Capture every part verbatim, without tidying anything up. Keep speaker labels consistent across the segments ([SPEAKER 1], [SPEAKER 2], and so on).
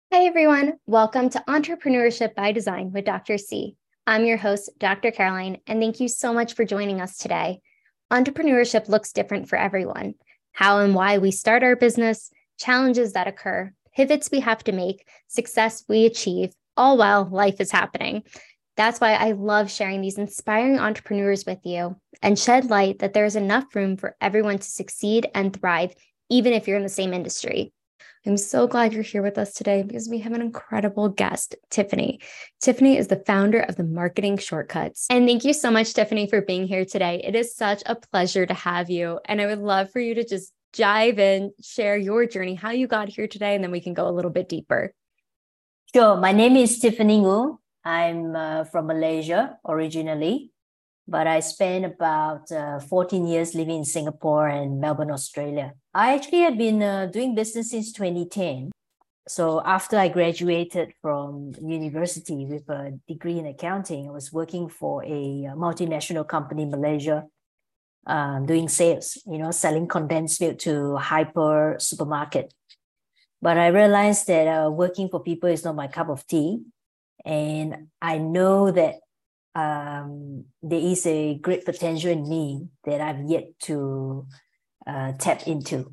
[SPEAKER 1] Hi, everyone. Welcome to Entrepreneurship by Design with Doctor C. I'm your host, Doctor Caroline, and thank you so much for joining us today. Entrepreneurship looks different for everyone. How and why we start our business, challenges that occur, pivots we have to make, success we achieve, all while life is happening. That's why I love sharing these inspiring entrepreneurs with you and shed light that there is enough room for everyone to succeed and thrive, even if you're in the same industry. I'm so glad you're here with us today because we have an incredible guest, Tiffany. Tiffany is the founder of the Marketing Shortcuts. And thank you so much, Tiffany, for being here today. It is such a pleasure to have you. And I would love for you to just dive in, share your journey, how you got here today, and then we can go a little bit deeper.
[SPEAKER 2] Sure. My name is Tiffany Ngu. I'm uh, from Malaysia originally, but I spent about uh, fourteen years living in Singapore and Melbourne, Australia. I actually have been uh, doing business since twenty ten. So after I graduated from university with a degree in accounting, I was working for a multinational company in Malaysia, um, doing sales, you know, selling condensed milk to hyper supermarket. But I realized that uh, working for people is not my cup of tea. And I know that um, there is a great potential in me that I've yet to uh, tap into.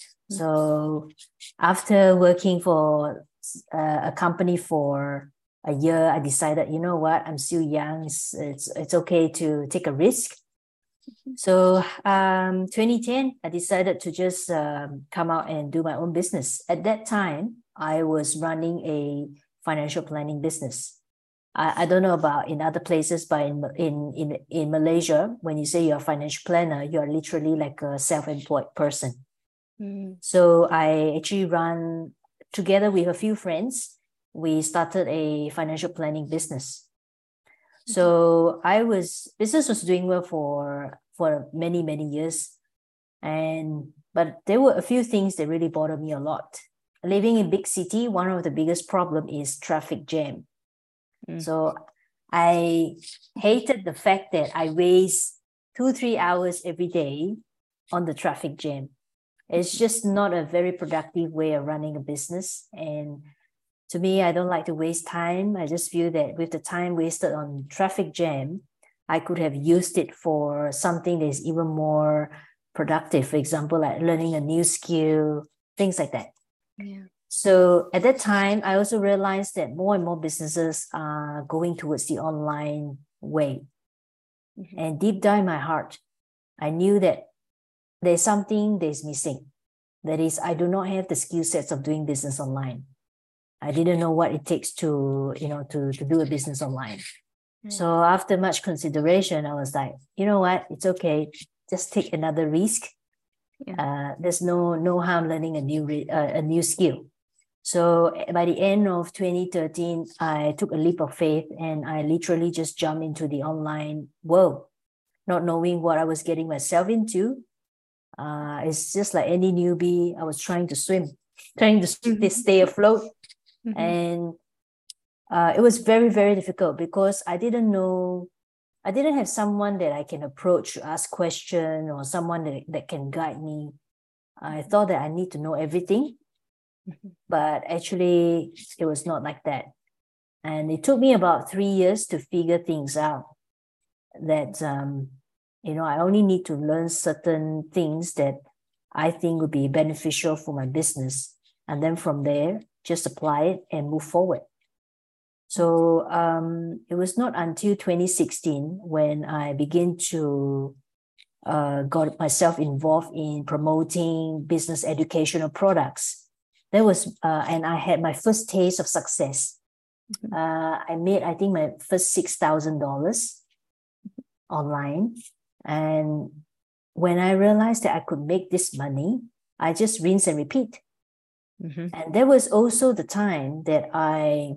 [SPEAKER 2] So after working for uh, a company for a year, I decided, you know what, I'm still young. It's, it's, it's okay to take a risk. So um, twenty ten, I decided to just um, come out and do my own business. At that time, I was running a financial planning business. I, I don't know about in other places, but in, in, in, in Malaysia, when you say you're a financial planner, you're literally like a self-employed person. Mm-hmm. So I actually run together with a few friends. We started a financial planning business. So I was, business was doing well for, for many, many years. And, but there were a few things that really bothered me a lot. Living in big city, one of the biggest problem is traffic jam. Mm. So I hated the fact that I waste two, three hours every day on the traffic jam. It's just not a very productive way of running a business. And to me, I don't like to waste time. I just feel that with the time wasted on traffic jam, I could have used it for something that is even more productive. For example, like learning a new skill, things like that. Yeah. So at that time, I also realized that more and more businesses are going towards the online way. Mm-hmm. And deep down in my heart, I knew that there's something that is missing. That is, I do not have the skill sets of doing business online. I didn't know what it takes to, you know, to, to do a business online. Mm. So after much consideration, I was like, you know what, it's okay. Just take another risk. Yeah. Uh, there's no, no harm learning a new, uh, a new skill. So by the end of twenty thirteen, I took a leap of faith and I literally just jumped into the online world, not knowing what I was getting myself into. Uh, it's just like any newbie. I was trying to swim, trying to mm-hmm. stay afloat. Mm-hmm. And uh, it was very, very difficult because I didn't know, I didn't have someone that I can approach to ask questions or someone that, that can guide me. I thought that I need to know everything, mm-hmm. but actually it was not like that. And it took me about three years to figure things out that, um, you know, I only need to learn certain things that I think would be beneficial for my business. And then from there, just apply it and move forward. So um, it was not until twenty sixteen when I began to uh, got myself involved in promoting business educational products. That was, uh, and I had my first taste of success. Mm-hmm. Uh, I made, I think, my first six thousand dollars online. And when I realized that I could make this money, I just rinse and repeat. Mm-hmm. And there was also the time that I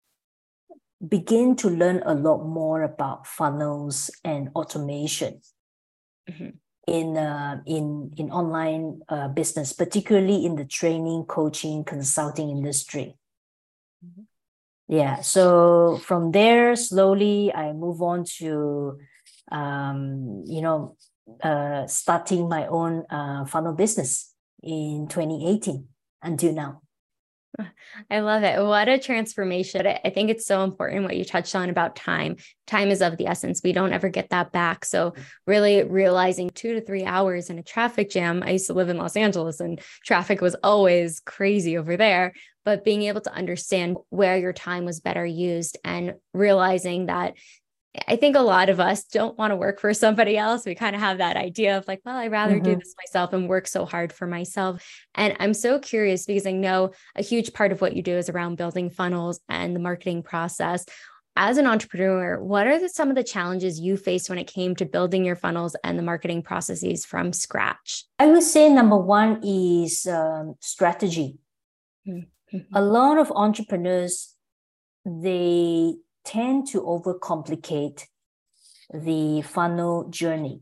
[SPEAKER 2] began to learn a lot more about funnels and automation mm-hmm. in, uh, in, in online uh, business, particularly in the training, coaching, consulting industry. Mm-hmm. Yeah, so from there, slowly I move on to, um, you know, uh, starting my own uh, funnel business in twenty eighteen until now.
[SPEAKER 1] I love it. What a transformation. I think it's so important what you touched on about time. Time is of the essence. We don't ever get that back. So really realizing two to three hours in a traffic jam. I used to live in Los Angeles and traffic was always crazy over there, but being able to understand where your time was better used and realizing that I think a lot of us don't want to work for somebody else. We kind of have that idea of like, well, I'd rather mm-hmm. do this myself and work so hard for myself. And I'm so curious because I know a huge part of what you do is around building funnels and the marketing process. As an entrepreneur, what are the, some of the challenges you faced when it came to building your funnels and the marketing processes from scratch?
[SPEAKER 2] I would say number one is um, strategy. Mm-hmm. A lot of entrepreneurs, they tend to overcomplicate the funnel journey.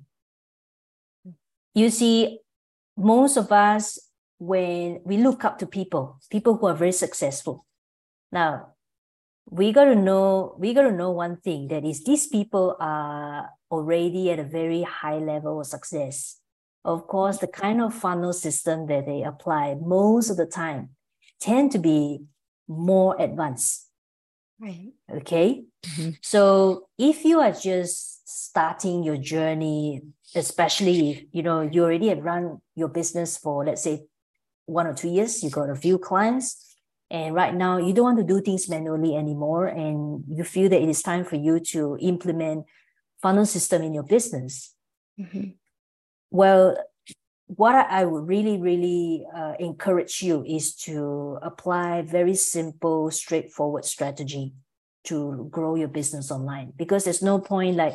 [SPEAKER 2] You see, most of us, when we look up to people, people who are very successful. Now, we got to know, we got to know one thing, that is these people are already at a very high level of success. Of course, the kind of funnel system that they apply most of the time tend to be more advanced.
[SPEAKER 1] Right.
[SPEAKER 2] Okay. Mm-hmm. So if you are just starting your journey, especially if, you know, you already have run your business for, let's say, one or two years, you got a few clients, and right now you don't want to do things manually anymore, and you feel that it is time for you to implement funnel system in your business. Mm-hmm. Well, what I would really, really uh, encourage you is to apply very simple, straightforward strategy to grow your business online, because there's no point like,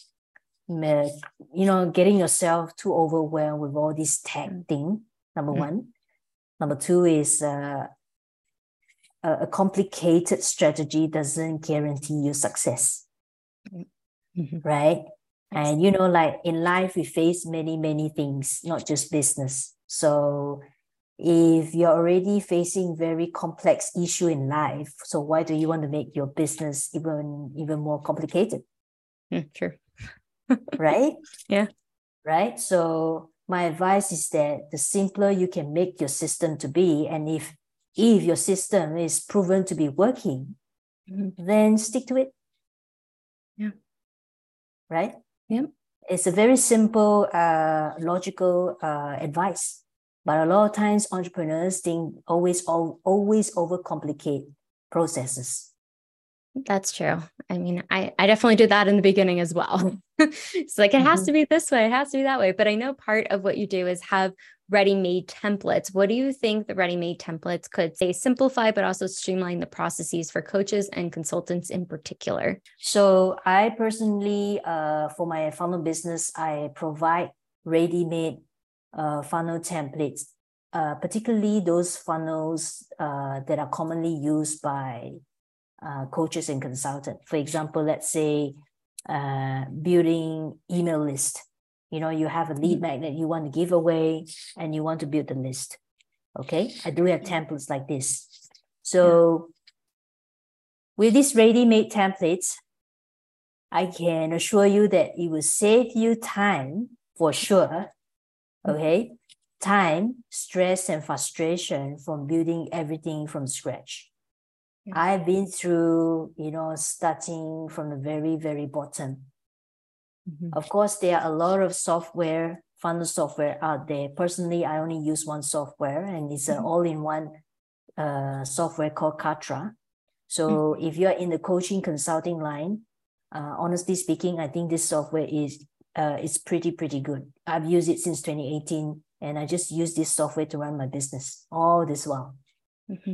[SPEAKER 2] you know, getting yourself too overwhelmed with all this tech thing, number mm-hmm. one. Number two is uh, a, a complicated strategy doesn't guarantee you success, mm-hmm. right? And, you know, like in life, we face many, many things, not just business. So if you're already facing very complex issue in life, so why do you want to make your business even, even more complicated?
[SPEAKER 1] Mm, true.
[SPEAKER 2] Right?
[SPEAKER 1] Yeah.
[SPEAKER 2] Right? So my advice is that the simpler you can make your system to be, and if, if your system is proven to be working, mm-hmm. then stick to it.
[SPEAKER 1] Yeah.
[SPEAKER 2] Right?
[SPEAKER 1] Yeah.
[SPEAKER 2] It's a very simple, uh, logical uh, advice. But a lot of times entrepreneurs think always, always overcomplicate processes.
[SPEAKER 1] That's true. I mean, I, I definitely did that in the beginning as well. It's like, it has mm-hmm. to be this way. It has to be that way. But I know part of what you do is have ready-made templates. What do you think the ready-made templates could say simplify, but also streamline the processes for coaches and consultants in particular?
[SPEAKER 2] So I personally, uh, for my funnel business, I provide ready-made uh, funnel templates, uh, particularly those funnels uh, that are commonly used by uh, coaches and consultants. For example, let's say uh, building email list. You know, you have a lead magnet you want to give away and you want to build the list. Okay. I do have templates like this. So with these ready-made templates, I can assure you that it will save you time for sure. Okay. Time, stress, and frustration from building everything from scratch. I've been through, you know, starting from the very, very bottom. Mm-hmm. Of course, there are a lot of software, funnel software out there. Personally, I only use one software, and it's an mm-hmm. all-in-one uh, software called Kartra. So mm-hmm. if you're in the coaching consulting line, uh, honestly speaking, I think this software is uh, it's pretty, pretty good. I've used it since twenty eighteen, and I just use this software to run my business all this while. Mm-hmm.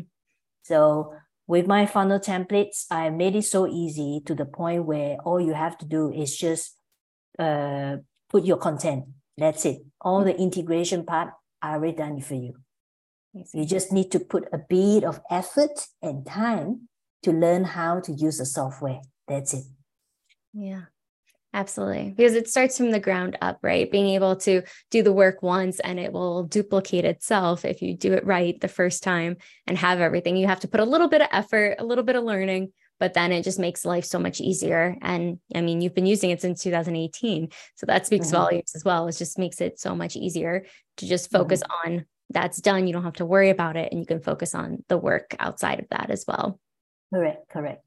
[SPEAKER 2] So with my funnel templates, I made it so easy to the point where all you have to do is just uh, put your content. That's it. All the integration part, I already done it for you. You just need to put a bit of effort and time to learn how to use the software. That's it.
[SPEAKER 1] Yeah, absolutely. Because it starts from the ground up, right? Being able to do the work once and it will duplicate itself if you do it right the first time and have everything. You have to put a little bit of effort, a little bit of learning, but then it just makes life so much easier. And I mean, you've been using it since two thousand eighteen. So that speaks mm-hmm. volumes as well. It just makes it so much easier to just focus mm-hmm. on that's done, you don't have to worry about it, and you can focus on the work outside of that as well.
[SPEAKER 2] Correct, correct.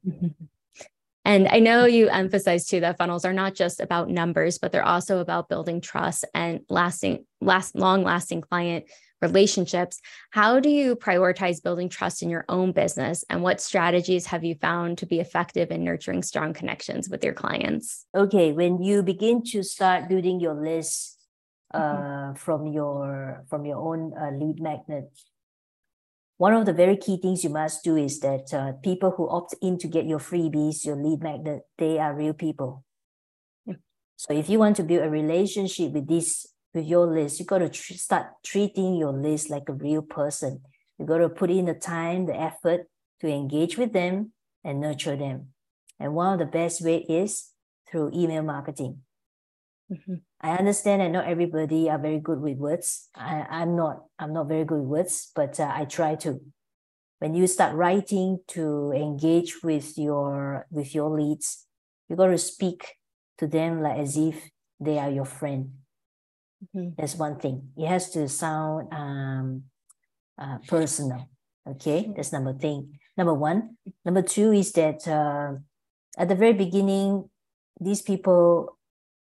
[SPEAKER 1] And I know you emphasize too that funnels are not just about numbers, but they're also about building trust and lasting, last, long-lasting client relationships. How do you prioritize building trust in your own business, and what strategies have you found to be effective in nurturing strong connections with your clients?
[SPEAKER 2] Okay, when you begin to start building your list uh,
[SPEAKER 1] Mm-hmm.
[SPEAKER 2] from your from your own uh, lead magnet, one of the very key things you must do is that uh, people who opt in to get your freebies, your lead magnet, they are real people.
[SPEAKER 1] Yeah.
[SPEAKER 2] So if you want to build a relationship with this, with your list, you got to tr- start treating your list like a real person. You got to put in the time, the effort to engage with them and nurture them. And one of the best way is through email marketing.
[SPEAKER 1] Mm-hmm.
[SPEAKER 2] I understand that not everybody are very good with words. I, I'm not, I'm not very good with words, but uh, I try to. When you start writing to engage with your, with your leads, you got to speak to them like as if they are your friend.
[SPEAKER 1] Mm-hmm.
[SPEAKER 2] That's one thing. It has to sound um, uh, personal. Okay, that's number thing. Number one. Number two is that uh, at the very beginning, these people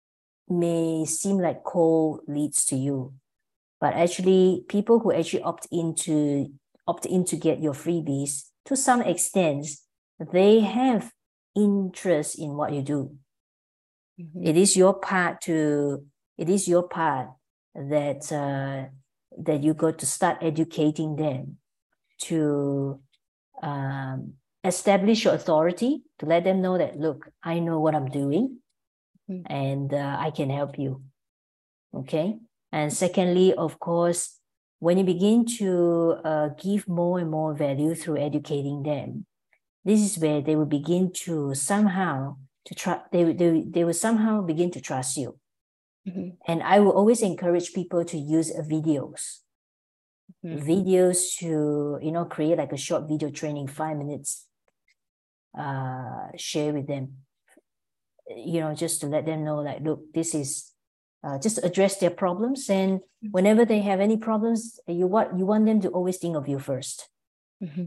[SPEAKER 2] may seem like cold leads to you, but actually people who actually opt into opt in to get your freebies, to some extent, they have interest in what you do. Mm-hmm. It is your part to it is your part that uh, that you got to start educating them, to um, establish your authority, to let them know that, look, I know what I'm doing. Mm-hmm. And uh, I can help you. Okay. And secondly, of course, when you begin to uh, give more and more value through educating them, this is where they will begin to somehow to try. They they they will somehow begin to trust you. Mm-hmm. And I will always encourage people to use videos, mm-hmm. videos to you know create like a short video training, five minutes. Uh, share with them. You know, just to let them know, like, look, this is uh, just to address their problems. And whenever they have any problems, you want you want them to always think of you first. Mm-hmm.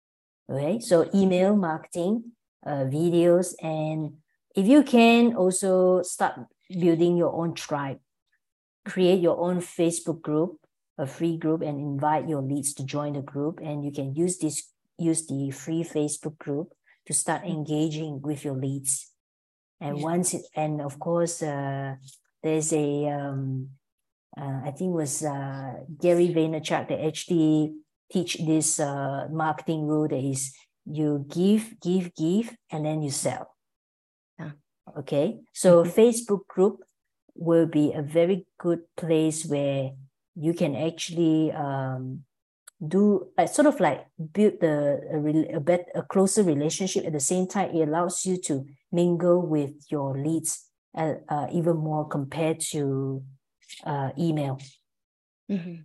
[SPEAKER 2] Okay, so email marketing, uh, videos, and if you can, also start building your own tribe. Create your own Facebook group, a free group, and invite your leads to join the group. And you can use this use the free Facebook group to start engaging with your leads. And once, it, and of course, uh, there's a, um, uh, I think it was uh, Gary Vaynerchuk that actually teach this uh, marketing rule that is you give, give, give, and then you sell. Yeah. Okay. So mm-hmm. Facebook group will be a very good place where you can actually um, do uh, sort of like build the a, a, bet, a closer relationship. At the same time, it allows you to mingle with your leads uh, uh, even more compared to uh, email.
[SPEAKER 1] Mm-hmm.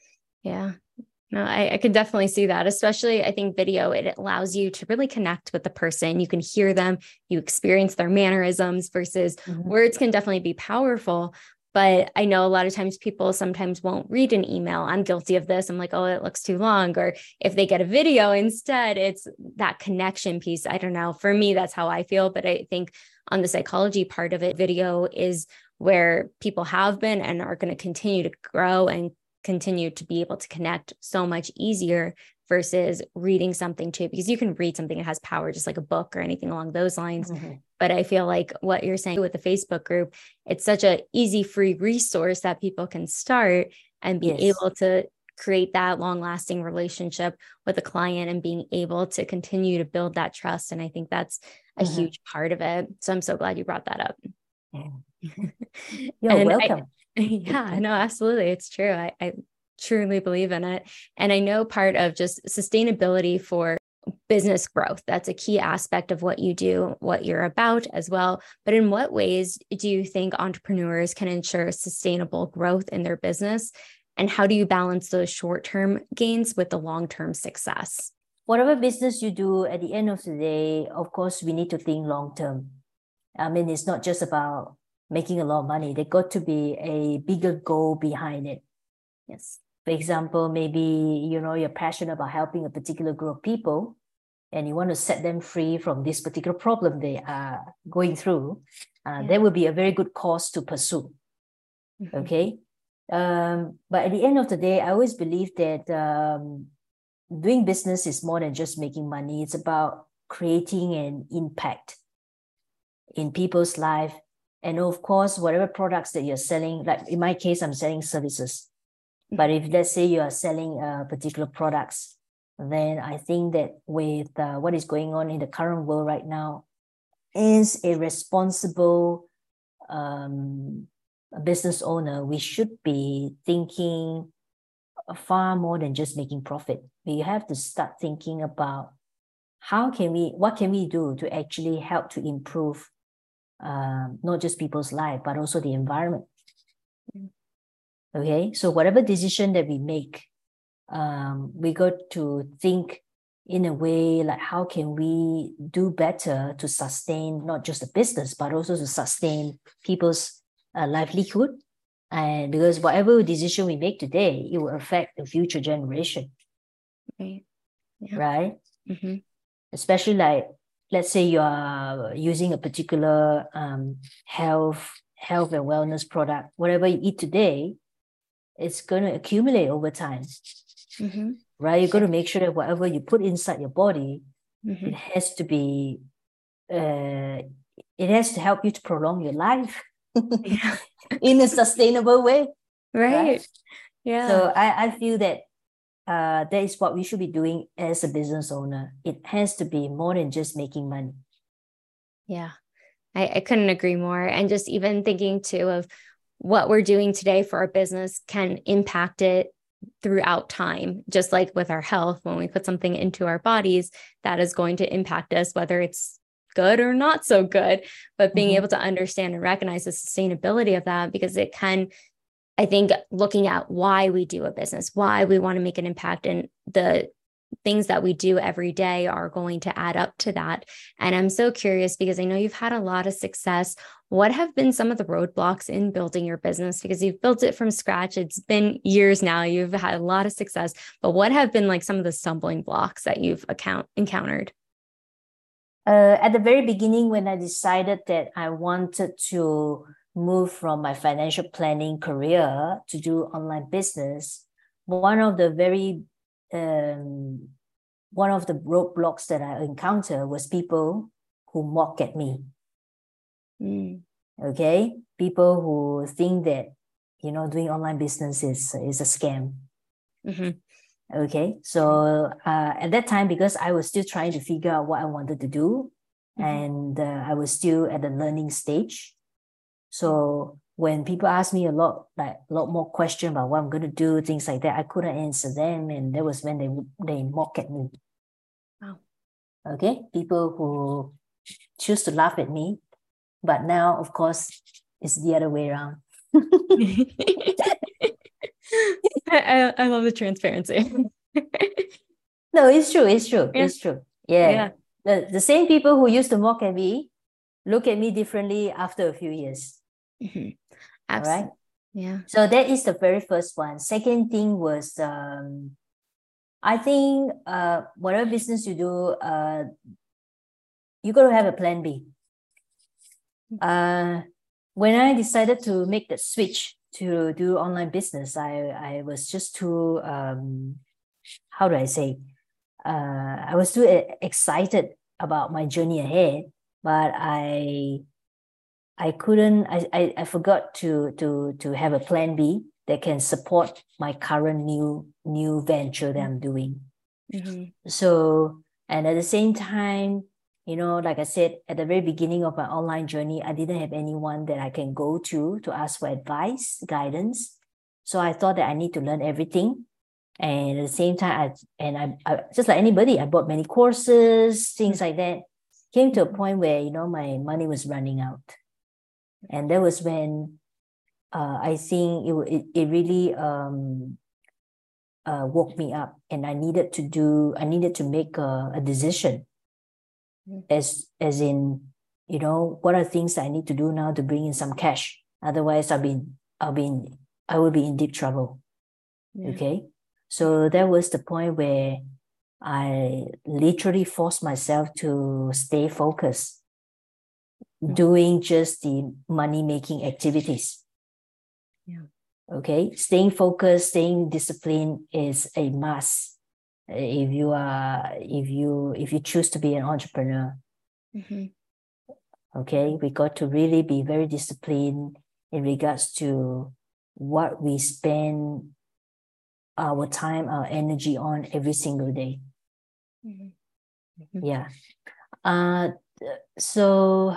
[SPEAKER 1] Yeah, no, I, I could definitely see that. Especially, I think video, it allows you to really connect with the person. You can hear them, you experience their mannerisms versus mm-hmm. words can definitely be powerful. But I know a lot of times people sometimes won't read an email. I'm guilty of this. I'm like, oh, it looks too long. Or if they get a video instead, it's that connection piece. I don't know. For me, that's how I feel. But I think on the psychology part of it, video is where people have been and are going to continue to grow and continue to be able to connect so much easier versus reading something too, because you can read something that has power, just like a book or anything along those lines. Mm-hmm. But I feel like what you're saying with the Facebook group, it's such an easy, free resource that people can start and be yes. able to create that long-lasting relationship with a client and being able to continue to build that trust. And I think that's a mm-hmm. huge part of it. So I'm so glad you brought that up.
[SPEAKER 2] Yeah. You're welcome.
[SPEAKER 1] I, yeah, no, absolutely. It's true. I, I truly believe in it. And I know part of just sustainability for business growth, that's a key aspect of what you do, what you're about as well. But in what ways do you think entrepreneurs can ensure sustainable growth in their business? And how do you balance those short-term gains with the long-term success?
[SPEAKER 2] Whatever business you do, at the end of the day, of course, we need to think long-term. I mean, it's not just about making a lot of money. There got to be a bigger goal behind it.
[SPEAKER 1] Yes.
[SPEAKER 2] For example, maybe, you know, you're passionate about helping a particular group of people and you want to set them free from this particular problem they are going through. Uh, yeah. That would be a very good cause to pursue. Mm-hmm. Okay. Um, but at the end of the day, I always believe that um, doing business is more than just making money. It's about creating an impact in people's life. And of course, whatever products that you're selling, like in my case, I'm selling services. Mm-hmm. But if let's say you are selling uh, particular products, then I think that with uh, what is going on in the current world right now, as a responsible um, business owner, we should be thinking far more than just making profit. We have to start thinking about how can we, what can we do to actually help to improve um, not just people's life, but also the environment. Okay, so whatever decision that we make, um, we got to think in a way like how can we do better to sustain not just the business, but also to sustain people's uh, livelihood. And because whatever decision we make today, it will affect the future generation.
[SPEAKER 1] Right. Yeah.
[SPEAKER 2] Right?
[SPEAKER 1] Mm-hmm.
[SPEAKER 2] Especially like, let's say you are using a particular um, health, health and wellness product. Whatever you eat today, it's going to accumulate over time.
[SPEAKER 1] Mm-hmm.
[SPEAKER 2] Right? You've got to make sure that whatever you put inside your body,
[SPEAKER 1] mm-hmm.
[SPEAKER 2] it has to be, uh, it has to help you to prolong your life
[SPEAKER 1] yeah.
[SPEAKER 2] in a sustainable way.
[SPEAKER 1] Right.
[SPEAKER 2] right?
[SPEAKER 1] Yeah.
[SPEAKER 2] So I, I feel that uh, that is what we should be doing as a business owner. It has to be more than just making money.
[SPEAKER 1] Yeah, I, I couldn't agree more. And just even thinking too of what we're doing today for our business can impact it throughout time, just like with our health. When we put something into our bodies, that is going to impact us, whether it's good or not so good, but being mm-hmm. able to understand and recognize the sustainability of that, because it can, I think, looking at why we do a business, why we want to make an impact, and the things that we do every day are going to add up to that. And I'm so curious, because I know you've had a lot of success. What have been some of the roadblocks in building your business? Because you've built it from scratch. It's been years now. You've had a lot of success, but what have been like some of the stumbling blocks that you've account encountered?
[SPEAKER 2] Uh, at the very beginning, when I decided that I wanted to move from my financial planning career to do online business, one of the very um, one of the roadblocks that I encountered was people who mock at me.
[SPEAKER 1] Mm.
[SPEAKER 2] Okay, people who think that, you know, doing online business is is a scam.
[SPEAKER 1] Mm-hmm.
[SPEAKER 2] Okay, so uh, at that time, because I was still trying to figure out what I wanted to do, mm-hmm. and uh, I was still at the learning stage. So when people ask me a lot, like a lot more questions about what I'm going to do, things like that, I couldn't answer them, and that was when they they mock at me.
[SPEAKER 1] Wow.
[SPEAKER 2] Okay, people who choose to laugh at me, but now, of course, it's the other way around.
[SPEAKER 1] I, I love the transparency.
[SPEAKER 2] No, it's true. It's true.
[SPEAKER 1] Yeah.
[SPEAKER 2] It's true. Yeah.
[SPEAKER 1] yeah.
[SPEAKER 2] The, the same people who used to mock at me look at me differently after a few years.
[SPEAKER 1] Mm-hmm.
[SPEAKER 2] All right.
[SPEAKER 1] Yeah.
[SPEAKER 2] So that is the very first one. Second thing was, um, I think uh, whatever business you do, uh, you got to have a plan B. Uh, when I decided to make the switch to do online business, I, I was just too, um, how do I say, uh, I was too excited about my journey ahead, but I I couldn't, I, I, I forgot to, to, to have a plan B that can support my current new, new venture that I'm doing.
[SPEAKER 1] Mm-hmm.
[SPEAKER 2] So, and at the same time, you know, like I said, at the very beginning of my online journey, I didn't have anyone that I can go to to ask for advice, guidance. So I thought that I need to learn everything. And at the same time, I, and I, I just like anybody, I bought many courses, things mm-hmm. like that. Came to a point where, you know, my money was running out. And that was when uh, I think it, it, it really um, uh, woke me up, and I needed to do, I needed to make a, a decision mm-hmm. as, as in, you know, what are things that I need to do now to bring in some cash? Otherwise, I'll be, I'll be in, I will be in deep trouble. Yeah. Okay. So that was the point where I literally forced myself to stay focused, mm-hmm. doing just the money-making activities.
[SPEAKER 1] Yeah.
[SPEAKER 2] Okay. Staying focused, staying disciplined is a must if you are if you if you choose to be an entrepreneur.
[SPEAKER 1] Mm-hmm.
[SPEAKER 2] Okay. We got to really be very disciplined in regards to what we spend our time, our energy on every single day. Mm-hmm. Yeah. Uh, so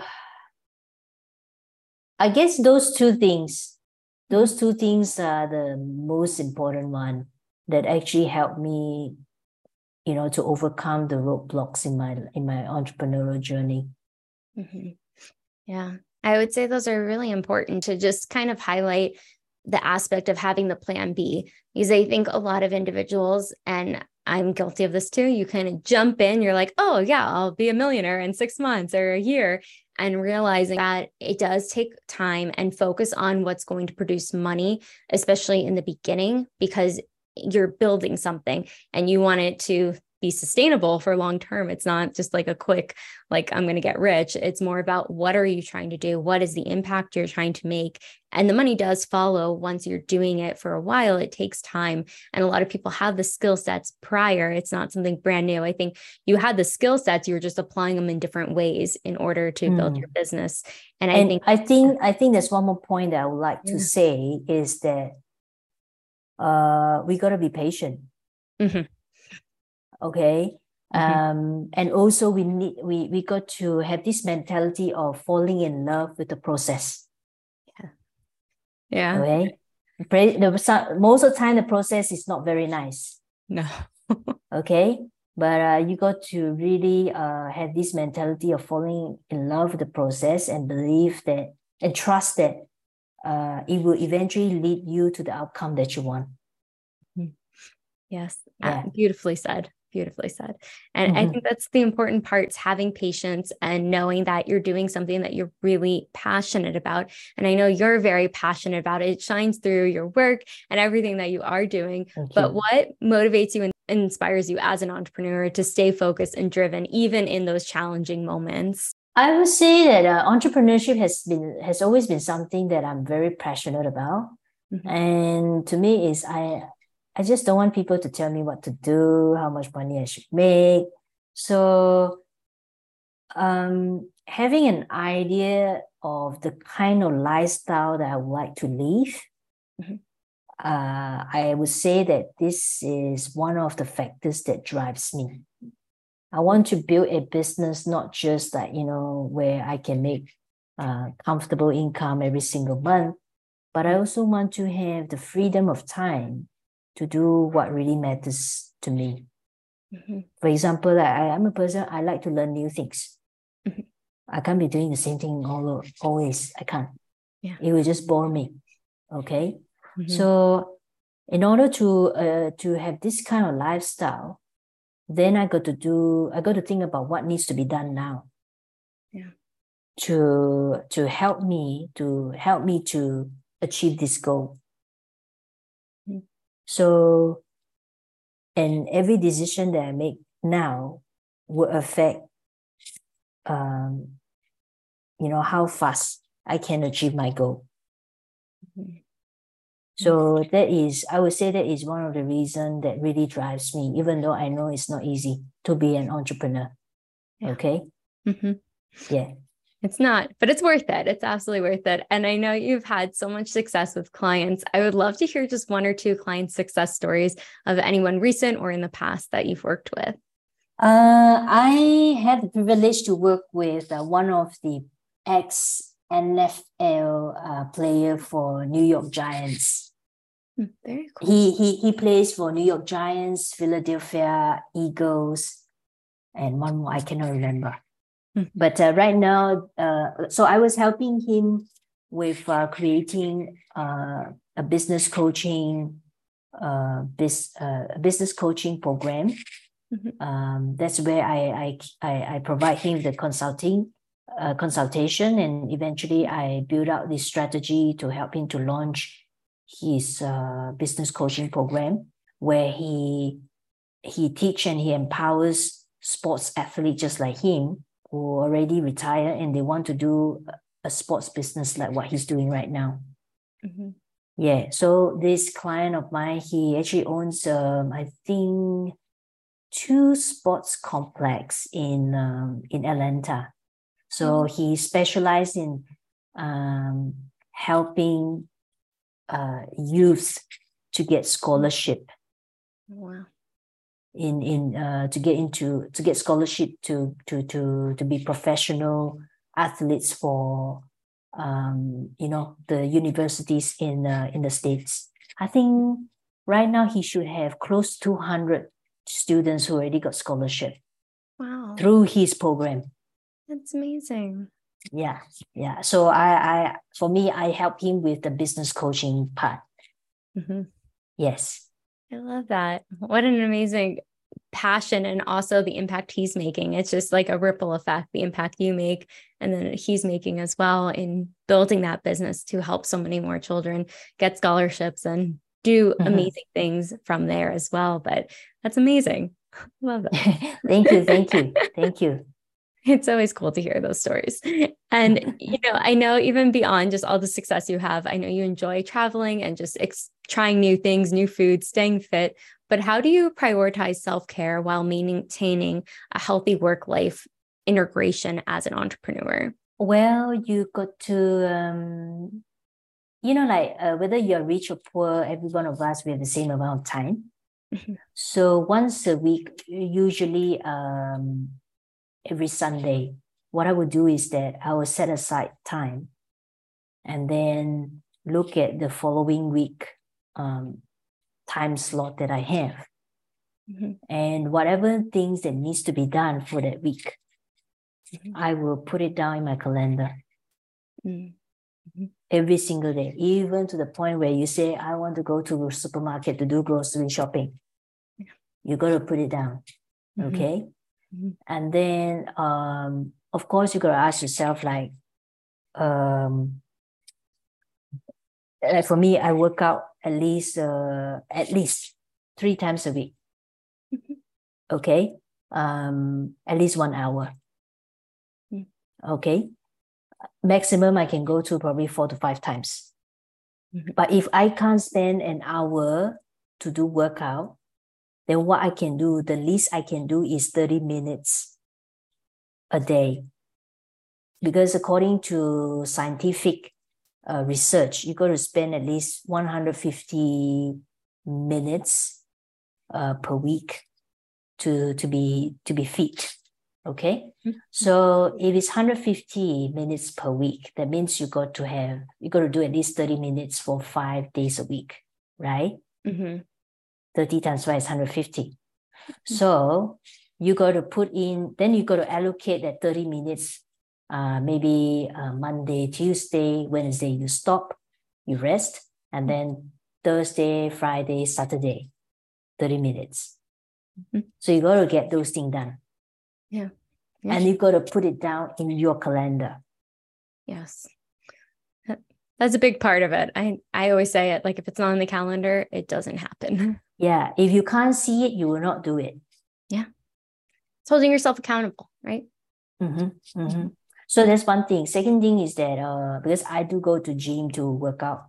[SPEAKER 2] I guess those two things, those two things are the most important one that actually helped me, you know, to overcome the roadblocks in my in my entrepreneurial journey.
[SPEAKER 1] Mm-hmm. Yeah, I would say those are really important to just kind of highlight the aspect of having the plan B, because I think a lot of individuals, and I'm guilty of this too, you kind of jump in, you're like, oh yeah, I'll be a millionaire in six months or a year, and realizing that it does take time and focus on what's going to produce money, especially in the beginning, because you're building something and you want it to be sustainable for long term. It's not just like a quick, like, I'm going to get rich. It's more about what are you trying to do? What is the impact you're trying to make? And the money does follow once you're doing it for a while. It takes time. And a lot of people have the skill sets prior. It's not something brand new. I think you had the skill sets, you were just applying them in different ways in order to mm. build your business. And,
[SPEAKER 2] and
[SPEAKER 1] I think
[SPEAKER 2] I think I think there's one more point that I would like
[SPEAKER 1] yeah.
[SPEAKER 2] to say is that uh we got to be patient.
[SPEAKER 1] Mm-hmm.
[SPEAKER 2] Okay. Mm-hmm. Um, and also we need we we got to have this mentality of falling in love with the process.
[SPEAKER 1] Yeah. Yeah.
[SPEAKER 2] Okay. The, most of the time the process is not very nice.
[SPEAKER 1] No.
[SPEAKER 2] Okay. But uh, you got to really uh have this mentality of falling in love with the process and believe that and trust that uh it will eventually lead you to the outcome that you want.
[SPEAKER 1] Yes. Yeah. Uh, beautifully said. Beautifully said. And mm-hmm. I think that's the important parts, having patience and knowing that you're doing something that you're really passionate about. And I know you're very passionate about it. It shines through your work and everything that you are doing.
[SPEAKER 2] Thank
[SPEAKER 1] but
[SPEAKER 2] you.
[SPEAKER 1] What motivates you and inspires you as an entrepreneur to stay focused and driven, even in those challenging moments?
[SPEAKER 2] I would say that uh, entrepreneurship has been has always been something that I'm very passionate about. Mm-hmm. And to me is I I just don't want people to tell me what to do, how much money I should make. So um, having an idea of the kind of lifestyle that I would like to live, mm-hmm. uh, I would say that this is one of the factors that drives me. I want to build a business, not just like, you know, where I can make uh, comfortable income every single month, but I also want to have the freedom of time to do what really matters to me. Mm-hmm. For example, I, I'm a person, I like to learn new things. Mm-hmm. I can't be doing the same thing all, always. I can't. Yeah. It will just bore me. Okay. Mm-hmm. So in order to uh, to have this kind of lifestyle, then I got to do, I got to think about what needs to be done now. Yeah. To to help me, to help me to achieve this goal. So, and every decision that I make now will affect, um, you know, how fast I can achieve my goal. Mm-hmm. So that is, I would say that is one of the reasons that really drives me, even though I know it's not easy to be an entrepreneur. Yeah. Okay?
[SPEAKER 1] Mm-hmm.
[SPEAKER 2] Yeah.
[SPEAKER 1] It's not, but it's worth it. It's absolutely worth it. And I know you've had so much success with clients. I would love to hear just one or two client success stories of anyone recent or in the past that you've worked with.
[SPEAKER 2] Uh, I had the privilege to work with uh, one of the ex-N F L uh, player for New York Giants.
[SPEAKER 1] Mm, very cool.
[SPEAKER 2] He, he, he plays for New York Giants, Philadelphia Eagles, and one more I cannot remember. But uh, right now, uh, so I was helping him with uh, creating uh, a business coaching, uh, bis, uh, business coaching program. Mm-hmm. Um, that's where I, I I I provide him the consulting uh, consultation, and eventually I build out this strategy to help him to launch his uh, business coaching program, where he he teach and he empowers sports athletes just like him who already retired and they want to do a sports business like what he's doing right now.
[SPEAKER 1] Mm-hmm.
[SPEAKER 2] Yeah. So this client of mine, he actually owns, um, I think, two sports complex in um, in Atlanta. So mm-hmm. he specialized in um, helping uh, youths to get scholarship.
[SPEAKER 1] Wow.
[SPEAKER 2] In in uh, to get into to get scholarship to to to to be professional athletes for um you know the universities in uh, in the States. I think right now he should have close to two hundred students who already got scholarship.
[SPEAKER 1] Wow.
[SPEAKER 2] Through his program.
[SPEAKER 1] That's amazing.
[SPEAKER 2] Yeah, yeah. So I I for me I help him with the business coaching part.
[SPEAKER 1] Mm-hmm.
[SPEAKER 2] Yes.
[SPEAKER 1] I love that. What an amazing passion, and also the impact he's making. It's just like a ripple effect, the impact you make and then he's making as well in building that business to help so many more children get scholarships and do mm-hmm. amazing things from there as well. But that's amazing. Love that.
[SPEAKER 2] Thank you. Thank you. Thank you.
[SPEAKER 1] It's always cool to hear those stories. And, you know, I know even beyond just all the success you have, I know you enjoy traveling and just ex- trying new things, new foods, staying fit. But how do you prioritize self-care while maintaining a healthy work-life integration as an entrepreneur?
[SPEAKER 2] Well, you got to, um, you know, like uh, whether you're rich or poor, every one of us, we have the same amount of time. Mm-hmm. So once a week, usually, um, every Sunday, what I would do is that I will set aside time and then look at the following week um, time slot that I have. Mm-hmm. And whatever things that needs to be done for that week, mm-hmm. I will put it down in my calendar. Mm-hmm. Every single day, even to the point where you say, I want to go to a supermarket to do grocery shopping. Yeah. You got to put it down. Mm-hmm. Okay? Mm-hmm. And then, um, of course, you got to ask yourself, like, um, like for me, I work out at least, uh, at least three times a week. Mm-hmm. Okay, um, at least one hour. Mm-hmm. Okay, maximum I can go to probably four to five times. Mm-hmm. But if I can't spend an hour to do workout, then what I can do, the least I can do is thirty minutes a day. Because according to scientific uh, research, you got to spend at least one hundred fifty minutes uh, per week to, to be to be fit. Okay? Mm-hmm. So if it's one hundred fifty minutes per week, that means you got to have, you got to do at least thirty minutes for five days a week, right? Mm-hmm. thirty times five is one hundred fifty. Mm-hmm. So you got to put in, then you got to allocate that thirty minutes, uh, maybe uh, Monday, Tuesday, Wednesday, you stop, you rest, and then Thursday, Friday, Saturday, thirty minutes. Mm-hmm. So you got to get those things done.
[SPEAKER 1] Yeah.
[SPEAKER 2] yeah. And you got to put it down in your calendar.
[SPEAKER 1] Yes. That's a big part of it. I, I always say it, like if it's not on the calendar, it doesn't happen.
[SPEAKER 2] Yeah. If you can't see it, you will not do it.
[SPEAKER 1] Yeah. It's holding yourself accountable, right?
[SPEAKER 2] Mm-hmm. Mm-hmm. So that's one thing. Second thing is that uh, because I do go to gym to work out,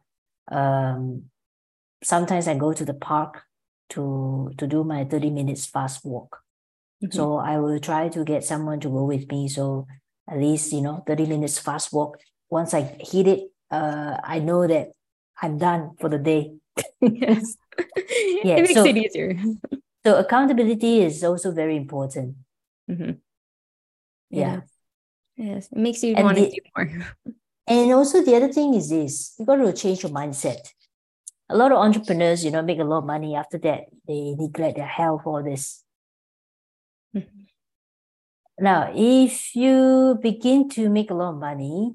[SPEAKER 2] um, sometimes I go to the park to, to do my thirty minutes fast walk. Mm-hmm. So I will try to get someone to go with me. So at least, you know, thirty minutes fast walk. Once I hit it, uh, I know that I'm done for the day.
[SPEAKER 1] Yes.
[SPEAKER 2] Yeah,
[SPEAKER 1] it makes
[SPEAKER 2] so,
[SPEAKER 1] it easier.
[SPEAKER 2] So accountability is also very important.
[SPEAKER 1] Mm-hmm.
[SPEAKER 2] Yeah.
[SPEAKER 1] Yes. It makes you want to do more.
[SPEAKER 2] And also the other thing is this, you got to change your mindset. A lot of entrepreneurs, you know, make a lot of money. After that, they neglect their health, all this. Mm-hmm. Now, if you begin to make a lot of money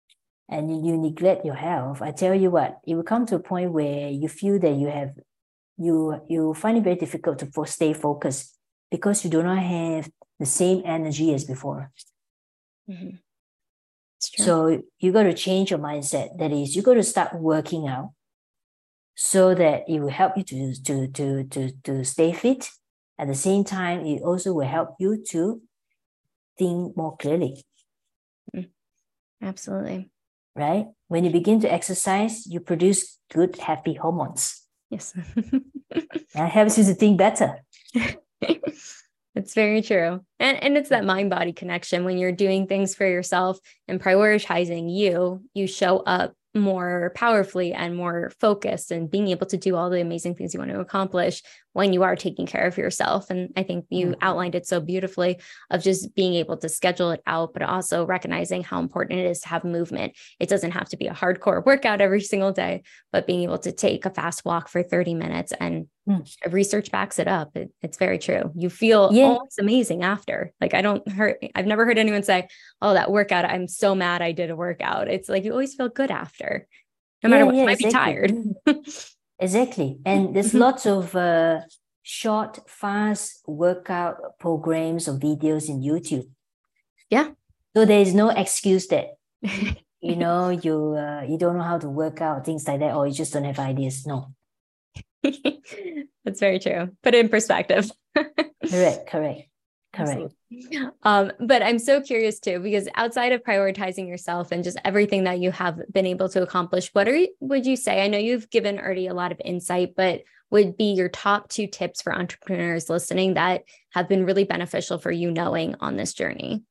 [SPEAKER 2] and you neglect your health, I tell you what, it will come to a point where you feel that you have, you, you find it very difficult to stay focused because you do not have the same energy as before. Mm-hmm. So you got to change your mindset. That is, you got to start working out. so that it will help you to, to, to, to, to stay fit. At the same time, it also will help you to think more clearly.
[SPEAKER 1] Absolutely.
[SPEAKER 2] Right? When you begin to exercise, you produce good, happy hormones.
[SPEAKER 1] Yes.
[SPEAKER 2] That helps you to think better.
[SPEAKER 1] It's very true. And, and it's that mind-body connection. When you're doing things for yourself and prioritizing you, you show up more powerfully and more focused and being able to do all the amazing things you want to accomplish when you are taking care of yourself. And I think you mm-hmm. outlined it so beautifully of just being able to schedule it out, but also recognizing how important it is to have movement. It doesn't have to be a hardcore workout every single day, but being able to take a fast walk for thirty minutes, and mm. research backs it up. It, it's very true. You feel yeah. almost amazing after. Like I don't heard, I've never heard anyone say, oh, that workout, I'm so mad I did a workout. It's like, you always feel good after, no matter yeah, what, yeah, you might exactly. be tired.
[SPEAKER 2] Exactly. And there's lots of uh, short, fast workout programs or videos in YouTube.
[SPEAKER 1] Yeah.
[SPEAKER 2] So there is no excuse that, you know, you uh, you don't know how to work out, things like that, or you just don't have ideas. No.
[SPEAKER 1] That's very true. Put it in perspective.
[SPEAKER 2] Correct, correct. Correct.
[SPEAKER 1] Um, but I'm so curious too, because outside of prioritizing yourself and just everything that you have been able to accomplish, what are would you say? I know you've given already a lot of insight, but would be your top two tips for entrepreneurs listening that have been really beneficial for you knowing on this journey?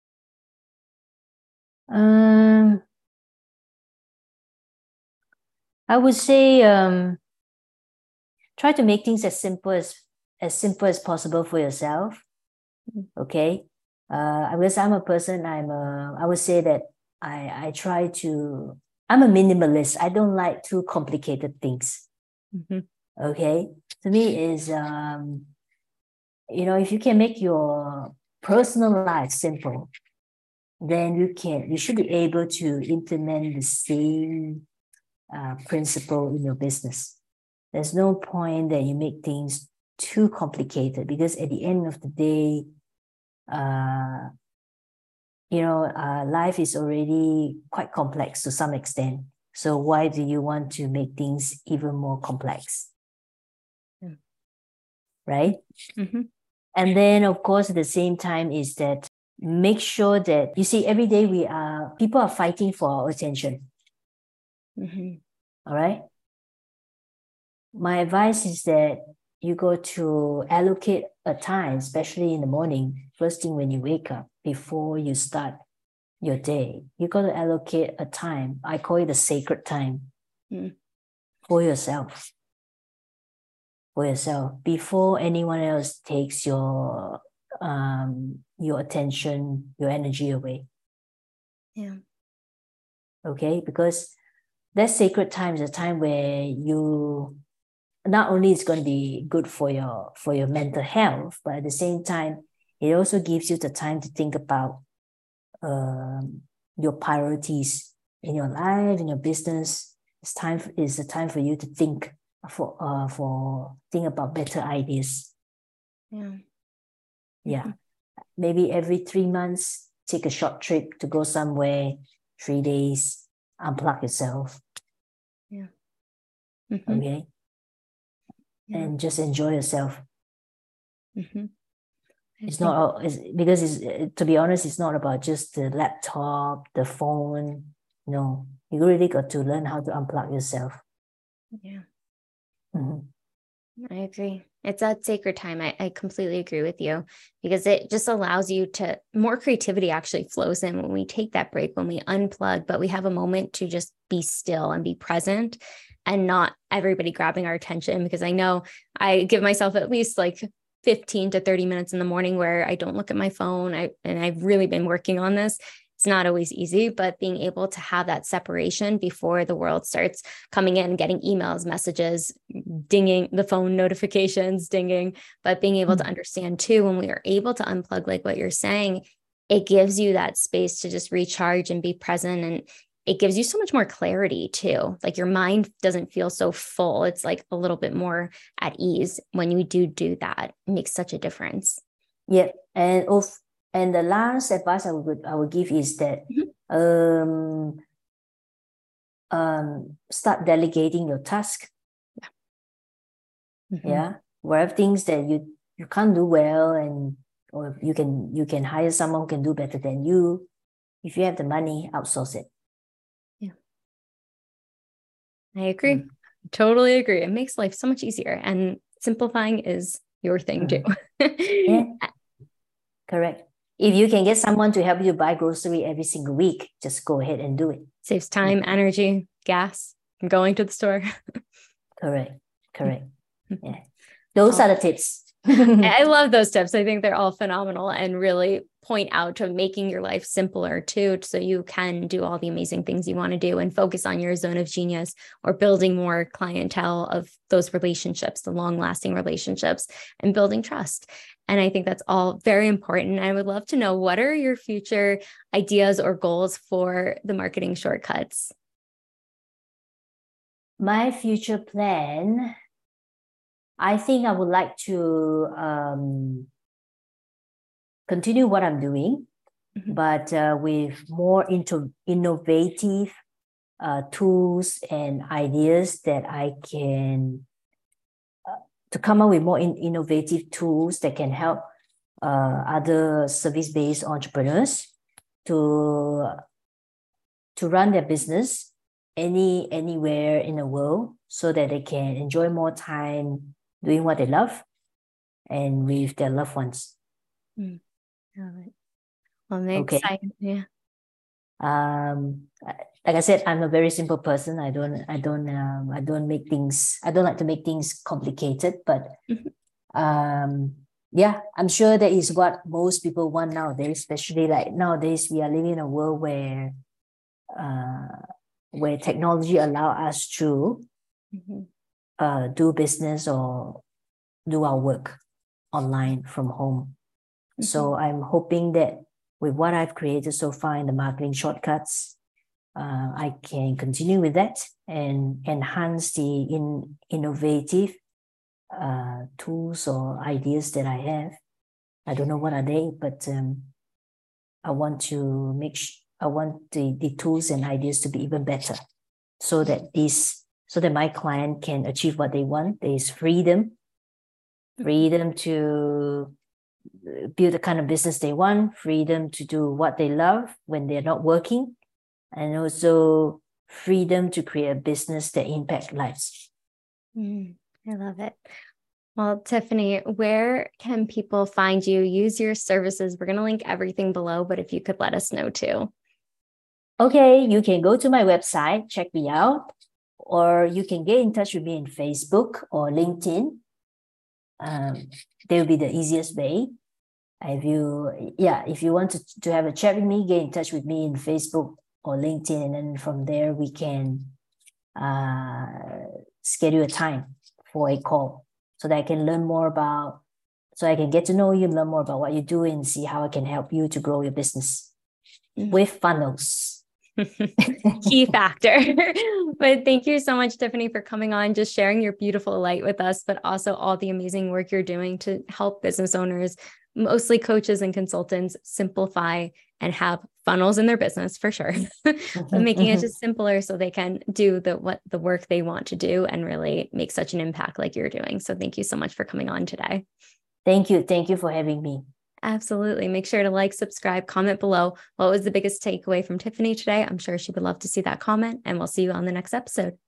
[SPEAKER 2] Um, I would say um, try to make things as simple as as simple as possible for yourself. Okay, uh, because I'm a person, I'm a, I would say that I, I try to, I'm a minimalist. I don't like too complicated things. Mm-hmm. Okay, to me is, um, you know, if you can make your personal life simple, then you can, you should be able to implement the same uh, principle in your business. There's no point that you make things too complicated, because at the end of the day, uh, you know, uh, life is already quite complex to some extent. So why do you want to make things even more complex? Yeah. Right? Mm-hmm. And then, of course, at the same time is that make sure that, you see, every day we are, people are fighting for our attention. Mm-hmm. All right? My advice is that you go to allocate a time, especially in the morning, first thing when you wake up, before you start your day. You got to allocate a time. I call it a sacred time mm. for yourself. For yourself, before anyone else takes your um your attention, your energy away.
[SPEAKER 1] Yeah.
[SPEAKER 2] Okay, because that sacred time is a time where you not only is going to be good for your for your mental health, but at the same time, it also gives you the time to think about um, your priorities in your life, in your business. It's time for, it's a time for you to think for uh for think about better ideas.
[SPEAKER 1] Yeah.
[SPEAKER 2] Yeah. Mm-hmm. Maybe every three months, take a short trip to go somewhere, three days, unplug yourself.
[SPEAKER 1] Yeah. Mm-hmm.
[SPEAKER 2] Okay. Yeah. And just enjoy yourself.
[SPEAKER 1] Mm-hmm.
[SPEAKER 2] It's not it's, because it's, to be honest, it's not about just the laptop, the phone. No, you really got to learn how to unplug yourself.
[SPEAKER 1] Yeah.
[SPEAKER 2] Mm-hmm.
[SPEAKER 1] I agree. It's that sacred time. I, I completely agree with you, because it just allows you to, more creativity actually flows in when we take that break, when we unplug, but we have a moment to just be still and be present, and not everybody grabbing our attention. Because I know I give myself at least like fifteen to thirty minutes in the morning where I don't look at my phone. I, and I've really been working on this. It's not always easy, but being able to have that separation before the world starts coming in, getting emails, messages, dinging, the phone notifications, dinging, but being able mm-hmm. to understand too, when we are able to unplug, like what you're saying, it gives you that space to just recharge and be present. And it gives you so much more clarity too. Like your mind doesn't feel so full. It's like a little bit more at ease when you do do that. It makes such a difference.
[SPEAKER 2] Yeah. And of And the last advice I would I would give is that mm-hmm. um, um, start delegating your task. Mm-hmm. Yeah. Wherever things that you, you can't do well, and or you can you can hire someone who can do better than you. If you have the money, outsource it.
[SPEAKER 1] Yeah. I agree. Mm. Totally agree. It makes life so much easier, and simplifying is your thing mm. too.
[SPEAKER 2] Yeah. Correct. If you can get someone to help you buy grocery every single week, just go ahead and do it.
[SPEAKER 1] Saves time, yeah. energy, gas, and going to the store.
[SPEAKER 2] Correct. Correct. Yeah. Those oh. are the tips.
[SPEAKER 1] I love those tips. I think they're all phenomenal and really point out to making your life simpler too, so you can do all the amazing things you want to do and focus on your zone of genius, or building more clientele of those relationships, the long-lasting relationships, and building trust. And I think that's all very important. I would love to know, what are your future ideas or goals for the Marketing Shortcuts?
[SPEAKER 2] My future plan, I think I would like to um, continue what I'm doing, mm-hmm. but uh, with more into innovative uh, tools and ideas that I can, uh, to come up with more in innovative tools that can help uh, other service-based entrepreneurs to, to run their business any anywhere in the world, so that they can enjoy more time doing what they love and with their loved ones.
[SPEAKER 1] Mm. Love it. Well, I'm
[SPEAKER 2] okay.
[SPEAKER 1] excited. Yeah.
[SPEAKER 2] Um, like I said, I'm a very simple person. I don't, I don't, um, I don't make things. I don't like to make things complicated. But, mm-hmm. um, yeah, I'm sure that is what most people want nowadays. Especially like nowadays, we are living in a world where, uh, where technology allow us to, mm-hmm. uh, do business or do our work online from home. Mm-hmm. So I'm hoping that with what I've created so far in the Marketing Shortcuts, uh, I can continue with that and enhance the in innovative uh, tools or ideas that I have. I don't know what are they, but um, I want to make sh I want the, the tools and ideas to be even better, so that this so that my client can achieve what they want. There is freedom, freedom to build the kind of business they want, freedom to do what they love when they're not working, and also freedom to create a business that impacts lives.
[SPEAKER 1] Mm, I love it. Well, Tiffany, where can people find you, use your services? We're going to link everything below, but if you could let us know too.
[SPEAKER 2] Okay, you can go to my website, check me out, or you can get in touch with me in Facebook or LinkedIn. Um, they will be the easiest way. If you, yeah, if you want to, to have a chat with me, get in touch with me in Facebook or LinkedIn, and then from there we can uh, schedule a time for a call, so that I can learn more about, so I can get to know you, learn more about what you do, and see how I can help you to grow your business mm-hmm. with funnels.
[SPEAKER 1] Key factor. But thank you so much, Tiffany, for coming on, just sharing your beautiful light with us, but also all the amazing work you're doing to help business owners, mostly coaches and consultants, simplify and have funnels in their business for sure, but making it just simpler so they can do the what the work they want to do and really make such an impact like you're doing. So thank you so much for coming on today.
[SPEAKER 2] Thank you. Thank you for having me.
[SPEAKER 1] Absolutely. Make sure to like, subscribe, comment below. What was the biggest takeaway from Tiffany today? I'm sure she would love to see that comment, and we'll see you on the next episode.